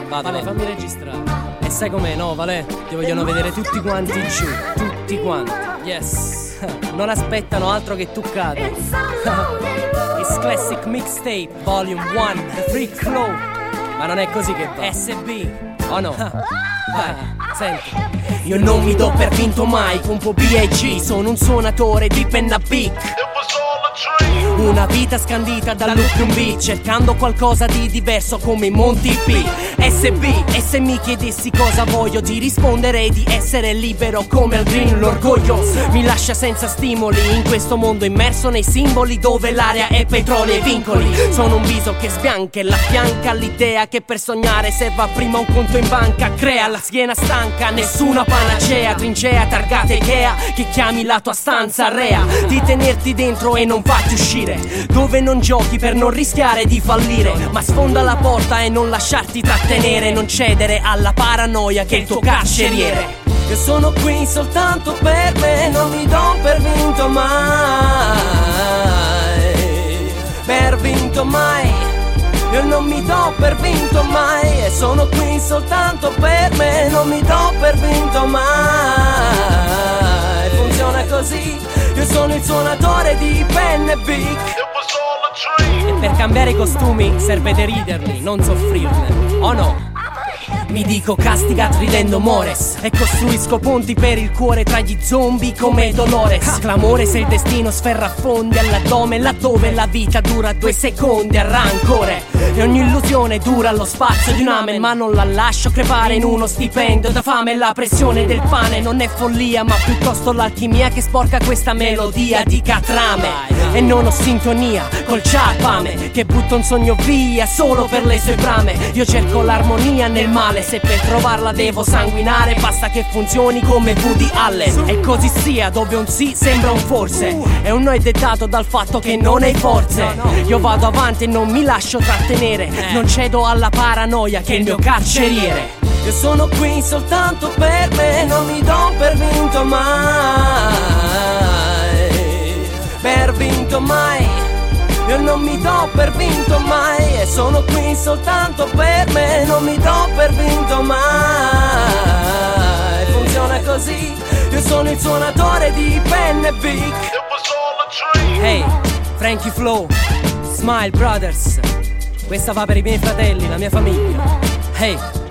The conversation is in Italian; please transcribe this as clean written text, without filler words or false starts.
Vale, fammi registrare. E sai com'è, no, Vale? Ti vogliono vedere tutti quanti giù. Tutti quanti. Yes. Non aspettano altro che tu cada. It's Classic Mixtape Volume 1, The Free Flow. Ma non è così che va. SB, oh no? Vai, senti. Io non mi do per vinto mai, compo B.I.G. Sono un suonatore di penna big. Una vita scandita dall'Opium Beat, cercando qualcosa di diverso come i Monty P. SB, e se mi chiedessi cosa voglio, ti risponderei di essere libero come al green. L'orgoglio mi lascia senza stimoli in questo mondo immerso nei simboli dove l'aria è petrolio e vincoli. Sono un viso che sbianca e la fianca all'idea che per sognare serva prima un conto in banca. Crea la schiena stanca, nessuna panacea, trincea targata Ikea che chiami la tua stanza rea. Di tenerti dentro e non farti uscire, dove non giochi per non rischiare di fallire, ma sfonda la porta e non lasciarti trattenere, non cedere alla paranoia che è il tuo carceriere. Io sono qui soltanto per me, non mi do per vinto mai, per vinto mai. Io non mi do per vinto mai, e sono qui soltanto per me, non mi do per vinto mai. Funziona così, io sono il suonatore di penne big. E per cambiare i costumi serve deriderli, non soffrirne, oh no? Mi dico castigat ridendo mores e costruisco ponti per il cuore tra gli zombie come Dolores. Clamore se il destino sferraffonde all'addome, laddove la vita dura 2 secondi a rancore. E ogni illusione dura lo spazio di un amen, ma non la lascio crepare in uno stipendio da fame. La pressione del pane non è follia, ma piuttosto l'alchimia che sporca questa melodia di catrame. E non ho sintonia col ciapame che butta un sogno via solo per le sue brame. Io cerco l'armonia nel male, se per trovarla devo sanguinare basta che funzioni come Woody Allen. E così sia, dove un sì sembra un forse e un no è dettato dal fatto che non hai forze. Io vado avanti e non mi lascio trattenere, non cedo alla paranoia che è il mio carceriere. Io sono qui soltanto per me, non mi do per vinto mai, per vinto mai. Io non mi do per vinto mai, e sono qui soltanto per me, non mi do per vinto mai. Funziona così, io sono il suonatore di penne big. Hey, Frankie Flow, Smile Brothers. Questa va per i miei fratelli, la mia famiglia. Hey.